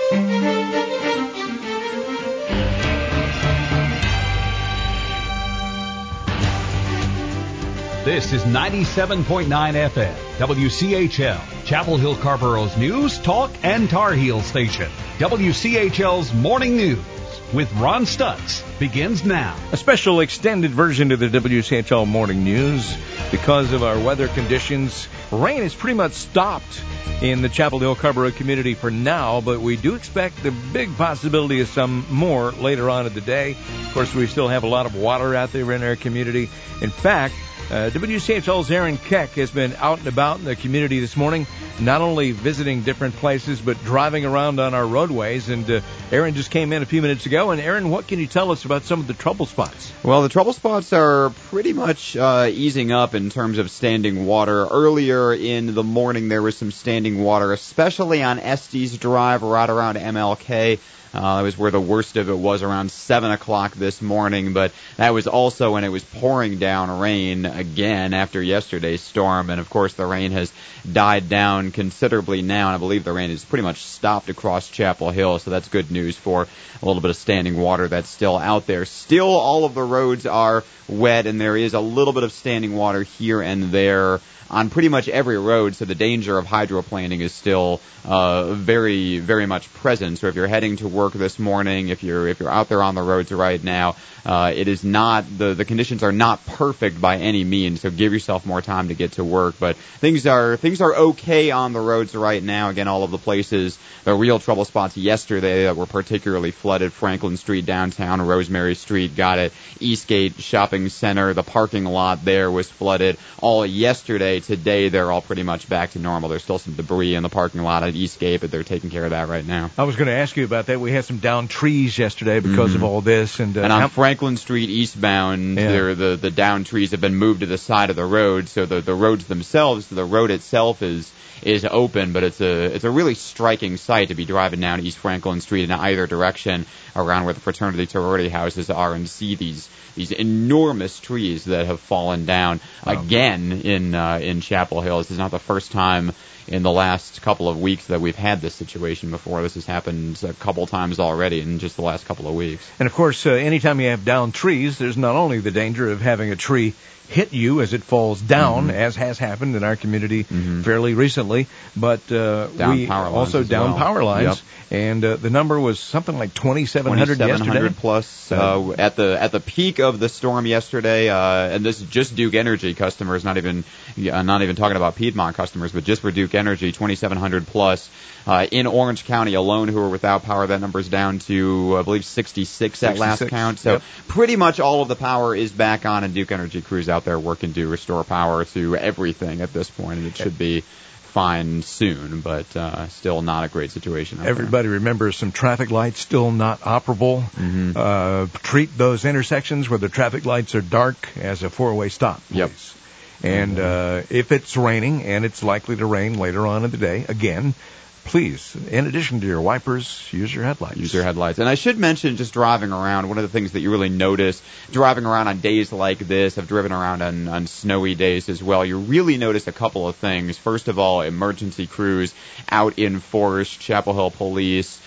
This is 97.9 FM, WCHL, Chapel Hill Carborough's news, talk, and Tar Heel station. WCHL's Morning News with Ron Stutz begins now. A special extended version of the WCHL Morning News. Because of our weather conditions, rain has pretty much stopped in the Chapel Hill Carborough community for now, but we do expect the big possibility of some more later on in the day. Of course, we still have a lot of water out there in our community. In fact, WCHL's Aaron Keck has been out and about in the community this morning, not only visiting different places, but driving around on our roadways. And Aaron just came in a few minutes ago. And Aaron, what can you tell us about some of the trouble spots? Well, the trouble spots are pretty much easing up in terms of standing water. Earlier in the morning, there was some standing water, especially on Estes Drive right around MLK. That was where the worst of it was, around 7 o'clock this morning, but that was also when it was pouring down rain again after yesterday's storm, and of course the rain has died down considerably now, and I believe the rain has pretty much stopped across Chapel Hill, so that's good news for a little bit of standing water that's still out there. Still, all of the roads are wet, and there is a little bit of standing water here and there on pretty much every road, so the danger of hydroplaning is still very, very much present. So if you're heading to work this morning, if you're out there on the roads right now, it is not the conditions are not perfect by any means. So give yourself more time to get to work. But things are okay on the roads right now. Again, all of the places, the real trouble spots yesterday that were particularly flooded: Franklin Street downtown, Rosemary Street got it, Eastgate Shopping Center, the parking lot there was flooded all yesterday. Today, they're all pretty much back to normal. There's still some debris in the parking lot at Eastgate, but they're taking care of that right now. I was going to ask you about that. We had some downed trees yesterday because of all this. And on Franklin Street eastbound, the downed trees have been moved to the side of the road, so the roads themselves, the road itself is open, but it's a really striking sight to be driving down East Franklin Street in either direction around where the fraternity sorority houses are and see these enormous trees that have fallen down again in Chapel Hill. This is not the first time in the last couple of weeks that we've had this situation before. This has happened a couple times already in just the last couple of weeks. And of course, anytime you have downed trees, there's not only the danger of having a tree hit you as it falls down, as has happened in our community fairly recently, but we also down power lines, and the number was something like 2,700 yesterday. Plus at the peak of the storm yesterday, and this is just Duke Energy customers, not even talking about Piedmont customers, but just for Duke Energy, 2,700 plus. In Orange County alone who are without power, that number's down to, I believe, 66 at last count. So pretty much all of the power is back on, and Duke Energy crews out there working to restore power to everything at this point, and it should be fine soon, but still not a great situation. Everybody remembers some traffic lights still not operable. Treat those intersections where the traffic lights are dark as a four-way stop, please. And if it's raining, and it's likely to rain later on in the day, again, please, in addition to your wipers, use your headlights. Use your headlights. And I should mention, just driving around, one of the things that you really notice driving around on days like this, I've driven around on snowy days as well, you really notice a couple of things. First of all, emergency crews out in force, Chapel Hill Police,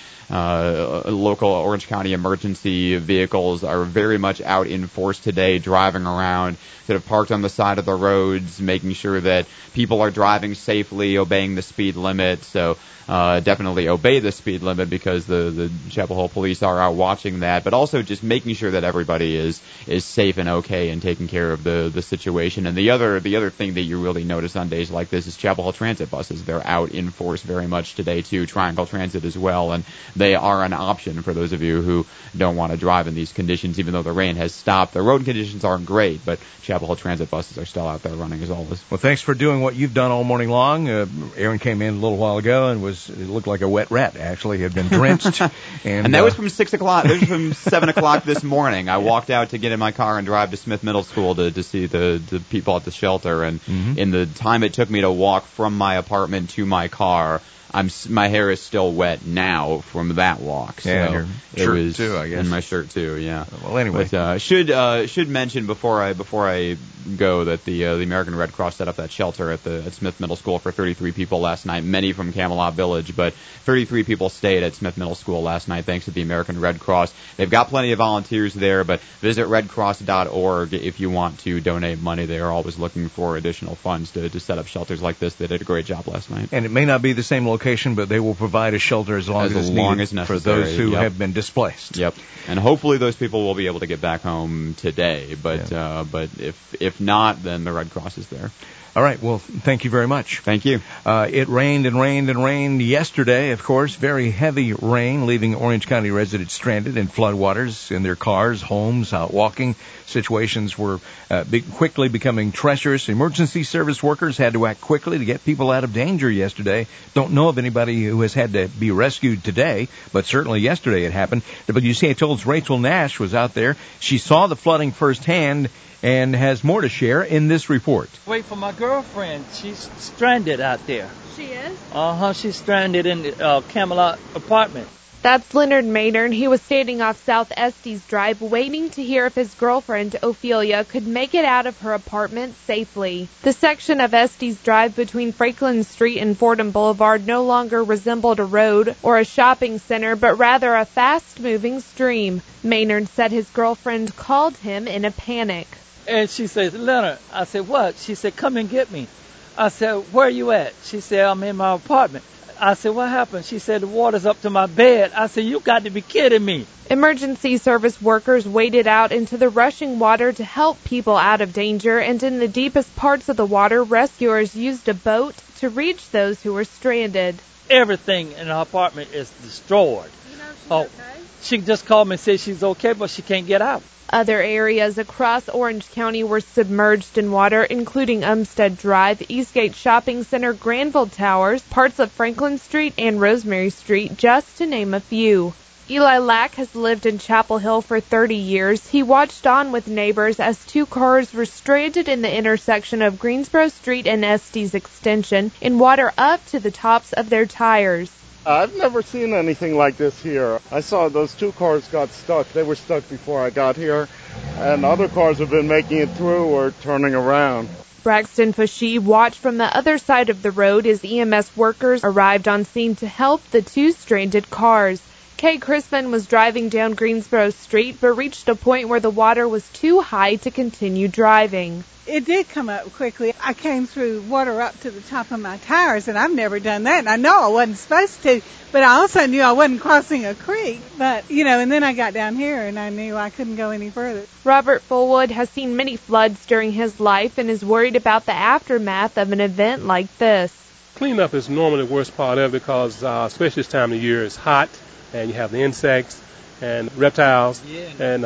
local Orange County emergency vehicles are very much out in force today, driving around, sort of parked on the side of the roads, making sure that people are driving safely, obeying the speed limit. So definitely obey the speed limit, because the Chapel Hill Police are out watching that, but also just making sure that everybody is safe and okay and taking care of the situation. And the other thing that you really notice on days like this is Chapel Hill Transit buses. They're out in force very much today too, Triangle Transit as well, and they are an option for those of you who don't want to drive in these conditions, even though the rain has stopped. The road conditions aren't great, but Chapel Hill Transit buses are still out there running as always. Well, thanks for doing what you've done all morning long. Aaron came in a little while ago and it looked like a wet rat, actually. Had been drenched. and that was from 6 o'clock. That was from 7 o'clock this morning. I walked out to get in my car and drive to Smith Middle School to see the people at the shelter. And in the time it took me to walk from my apartment to my car, my hair is still wet now from that walk. So yeah, and your shirt too, I guess. And my shirt too, yeah. Well, anyway, but, should mention before I go that the American Red Cross set up that shelter at Smith Middle School for 33 people last night. Many from Camelot Village, but 33 people stayed at Smith Middle School last night thanks to the American Red Cross. They've got plenty of volunteers there, but visit redcross.org if you want to donate money. They are always looking for additional funds to set up shelters like this. They did a great job last night. And it may not be the same location, but they will provide a shelter as long as necessary for those who have been displaced. Yep. And hopefully those people will be able to get back home today. But if not, then the Red Cross is there. All right. Well, thank you very much. Thank you. It rained and rained and rained yesterday, of course. Very heavy rain, leaving Orange County residents stranded in floodwaters in their cars, homes, out walking. Situations were quickly becoming treacherous. Emergency service workers had to act quickly to get people out of danger yesterday. Don't know of anybody who has had to be rescued today, but certainly yesterday it happened. WCHL's Rachel Nash was out there. She saw the flooding firsthand and has more to share in this report. Wait for my girlfriend. She's stranded out there. She is? She's stranded in the Camelot apartment. That's Leonard Maynard. He was standing off South Estes Drive waiting to hear if his girlfriend, Ophelia, could make it out of her apartment safely. The section of Estes Drive between Franklin Street and Fordham Boulevard no longer resembled a road or a shopping center, but rather a fast-moving stream. Maynard said his girlfriend called him in a panic. And she says, Leonard. I said, what? She said, come and get me. I said, where are you at? She said, I'm in my apartment. I said, what happened? She said, the water's up to my bed. I said, you got to be kidding me. Emergency service workers waded out into the rushing water to help people out of danger, and in the deepest parts of the water, rescuers used a boat to reach those who were stranded. Everything in her apartment is destroyed. You know she's okay? She just called me and said she's okay, but she can't get out. Other areas across Orange County were submerged in water, including Umstead Drive, Eastgate Shopping Center, Granville Towers, parts of Franklin Street, and Rosemary Street, just to name a few. Eli Lack has lived in Chapel Hill for 30 years. He watched on with neighbors as two cars were stranded in the intersection of Greensboro Street and Estes Extension in water up to the tops of their tires. I've never seen anything like this here. I saw those two cars got stuck. They were stuck before I got here, and other cars have been making it through or turning around. Braxton Fashee watched from the other side of the road as EMS workers arrived on scene to help the two stranded cars. Kay Crispin was driving down Greensboro Street, but reached a point where the water was too high to continue driving. It did come up quickly. I came through water up to the top of my tires, and I've never done that. And I know I wasn't supposed to, but I also knew I wasn't crossing a creek. But, and then I got down here, and I knew I couldn't go any further. Robert Fullwood has seen many floods during his life and is worried about the aftermath of an event like this. Cleanup is normally the worst part of it because, especially this time of year, it's hot, and you have the insects and reptiles and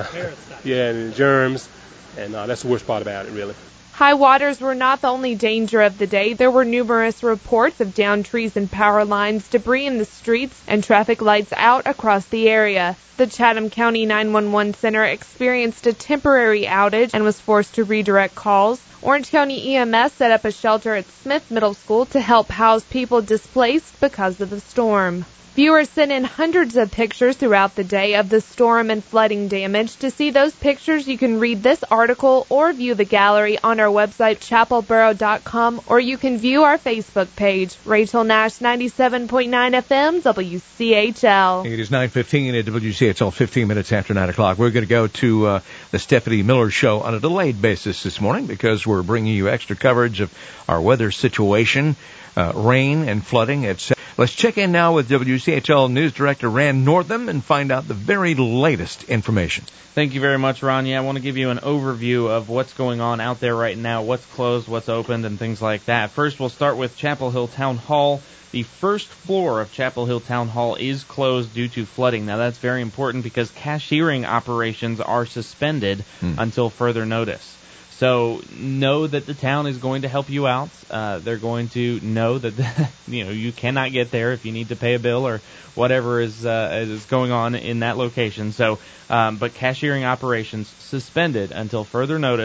germs, and that's the worst part about it, really. High waters were not the only danger of the day. There were numerous reports of downed trees and power lines, debris in the streets, and traffic lights out across the area. The Chatham County 911 Center experienced a temporary outage and was forced to redirect calls. Orange County EMS set up a shelter at Smith Middle School to help house people displaced because of the storm. Viewers sent in hundreds of pictures throughout the day of the storm and flooding damage. To see those pictures, you can read this article or view the gallery on our website, chapelboro.com, or you can view our Facebook page. Rachel Nash, 97.9 FM, WCHL. It is 9:15 at WCHL, 15 minutes after 9 o'clock. We're going to go to the Stephanie Miller Show on a delayed basis this morning because we're bringing you extra coverage of our weather situation, rain and flooding, etc. Let's check in now with WCHL News Director Rand Northam and find out the very latest information. Thank you very much, Ron. Yeah, I want to give you an overview of what's going on out there right now, what's closed, what's opened, and things like that. First, we'll start with Chapel Hill Town Hall. The first floor of Chapel Hill Town Hall is closed due to flooding. Now, that's very important because cashiering operations are suspended until further notice. So know that the town is going to help you out. They're going to know that you cannot get there if you need to pay a bill or whatever is going on in that location. So, but cashiering operations suspended until further notice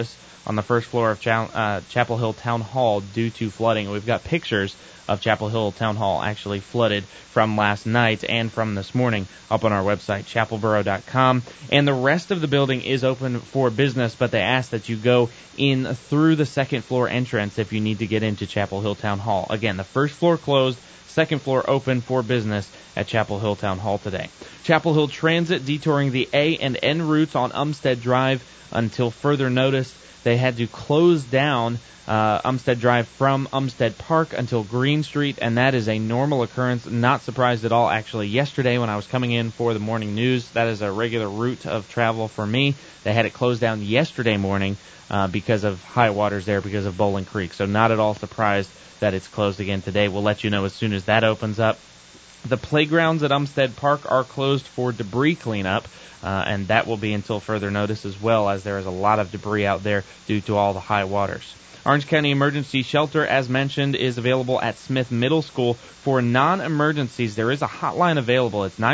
on the first floor of Chapel Hill Town Hall due to flooding. We've got pictures of Chapel Hill Town Hall actually flooded from last night and from this morning up on our website, chapelboro.com. And the rest of the building is open for business, but they ask that you go in through the second floor entrance if you need to get into Chapel Hill Town Hall. Again, the first floor closed, second floor open for business at Chapel Hill Town Hall today. Chapel Hill Transit detouring the A and N routes on Umstead Drive until further notice. They had to close down Umstead Drive from Umstead Park until Green Street, and that is a normal occurrence. Not surprised at all, actually. Yesterday when I was coming in for the morning news, that is a regular route of travel for me. They had it closed down yesterday morning because of high waters there, because of Bowling Creek. So not at all surprised that it's closed again today. We'll let you know as soon as that opens up. The playgrounds at Umstead Park are closed for debris cleanup, and that will be until further notice as well, as there is a lot of debris out there due to all the high waters. Orange County Emergency Shelter, as mentioned, is available at Smith Middle School. For non-emergencies, there is a hotline available. It's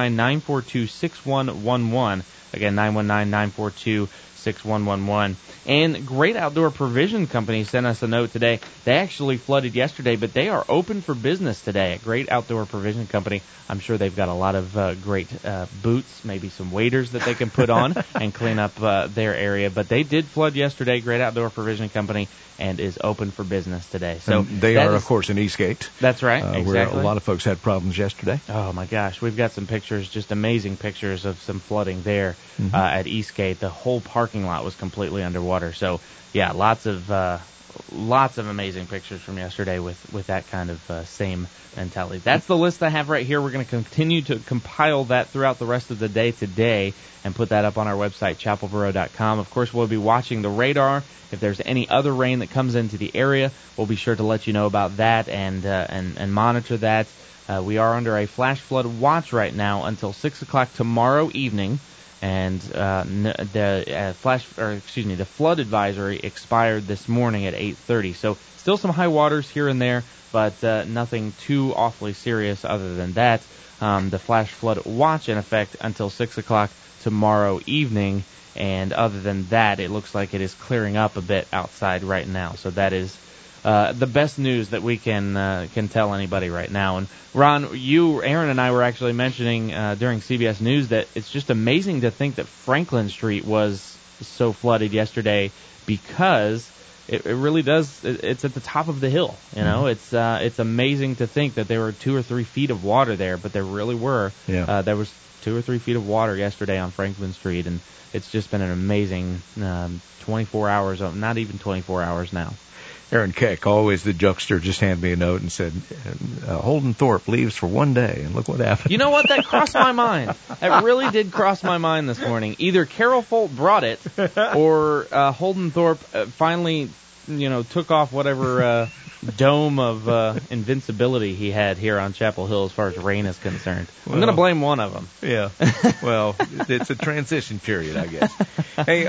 919-942-6111. Again, 919-942-6111. And Great Outdoor Provision Company sent us a note today. They actually flooded yesterday, but they are open for business today at Great Outdoor Provision Company. I'm sure they've got a lot of great boots, maybe some waders that they can put on and clean up their area. But they did flood yesterday, Great Outdoor Provision Company, and is open for business today. So and they are, of course, in Eastgate. That's right, exactly. Where a lot of folks had problems yesterday. Oh, my gosh. We've got some pictures, just amazing pictures of some flooding there at Eastgate. The whole parking lot was completely underwater. So, yeah, lots of amazing pictures from yesterday with that kind of same mentality. That's the list I have right here. We're going to continue to compile that throughout the rest of the day today and put that up on our website, chapelboro.com. Of course, we'll be watching the radar. If there's any other rain that comes into the area, we'll be sure to let you know about that and monitor that. We are under a flash flood watch right now until 6 o'clock tomorrow evening. And the flood advisory expired this morning at 8:30. So still some high waters here and there, but nothing too awfully serious other than that. The flash flood watch in effect until 6 o'clock tomorrow evening. And other than that, it looks like it is clearing up a bit outside right now. So that is the best news that we can tell anybody right now. And Ron, Aaron and I were actually mentioning during CBS News that it's just amazing to think that Franklin Street was so flooded yesterday, because it really does. It's at the top of the hill. You know, it's amazing to think that there were 2 or 3 feet of water there, but there really were. Yeah. There was 2 or 3 feet of water yesterday on Franklin Street, and it's just been an amazing 24 hours. Not even 24 hours now. Aaron Keck, always the jokester, just handed me a note and said, Holden Thorpe leaves for one day, and look what happened. You know what? That crossed my mind. That really did cross my mind this morning. Either Carol Folt brought it, or Holden Thorpe finally, took off whatever dome of invincibility he had here on Chapel Hill as far as rain is concerned. I'm going to blame one of them. Yeah. Well, it's a transition period, I guess. Hey,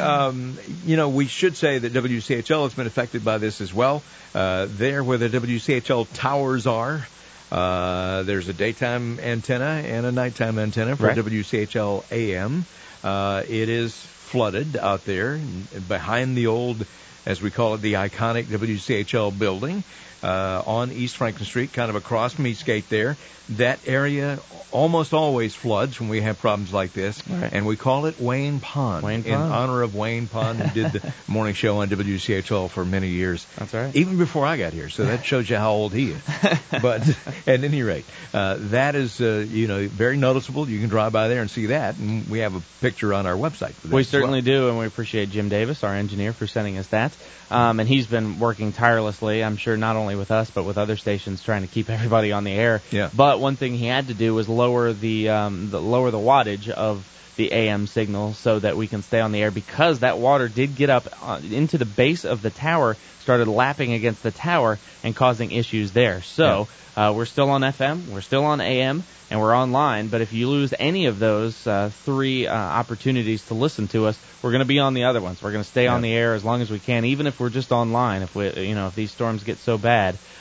we should say that WCHL has been affected by this as well. There where the WCHL towers are, there's a daytime antenna and a nighttime antenna for WCHL AM. It is flooded out there behind the old, as we call it, the iconic WCHL building on East Franklin Street, kind of across from Eastgate there. That area almost always floods when we have problems like this, and we call it Wayne Pond, in honor of Wayne Pond, who did the morning show on WCHL for many years. That's right. Even before I got here, so that shows you how old he is. But at any rate, that is very noticeable. You can drive by there and see that, and we have a picture on our website for that. We certainly do, and we appreciate Jim Davis, our engineer, for sending us that. And he's been working tirelessly, I'm sure, not only with us but with other stations, trying to keep everybody on the air. Yeah. But one thing he had to do was lower the wattage of the AM signal so that we can stay on the air, because that water did get up into the base of the tower, started lapping against the tower and causing issues there. So we're still on FM, we're still on AM, and we're online. But if you lose any of those 3 opportunities to listen to us, we're going to be on the other ones. We're going to stay on the air as long as we can, even if we're just online. If these storms get so bad,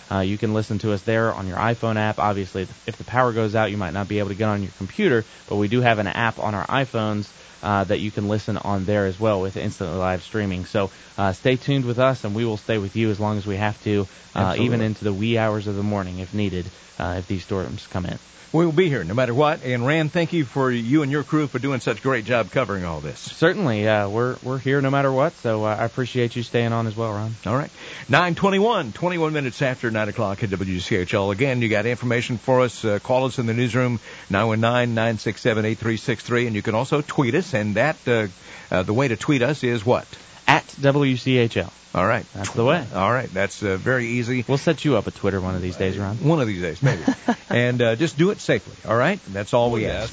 You can listen to us there on your iPhone app. Obviously, if the power goes out, you might not be able to get on your computer, but we do have an app on our iPhones that you can listen on there as well with instantly live streaming. So stay tuned with us, and we will stay with you as long as we have to, even into the wee hours of the morning if needed, if these storms come in. We will be here no matter what. And Rand, thank you for you and your crew for doing such a great job covering all this. Certainly, we're here no matter what. So I appreciate you staying on as well, Ron. All right, 9:21, 21 minutes after 9 o'clock at WCHL. Again, you got information for us? Call us in the newsroom 919-967-8363, and you can also tweet us. And that the way to tweet us is what? At WCHL. All right. That's the way. All right. That's very easy. We'll set you up a Twitter one of these days, Ron. One of these days, maybe. And just do it safely, all right? That's all we ask.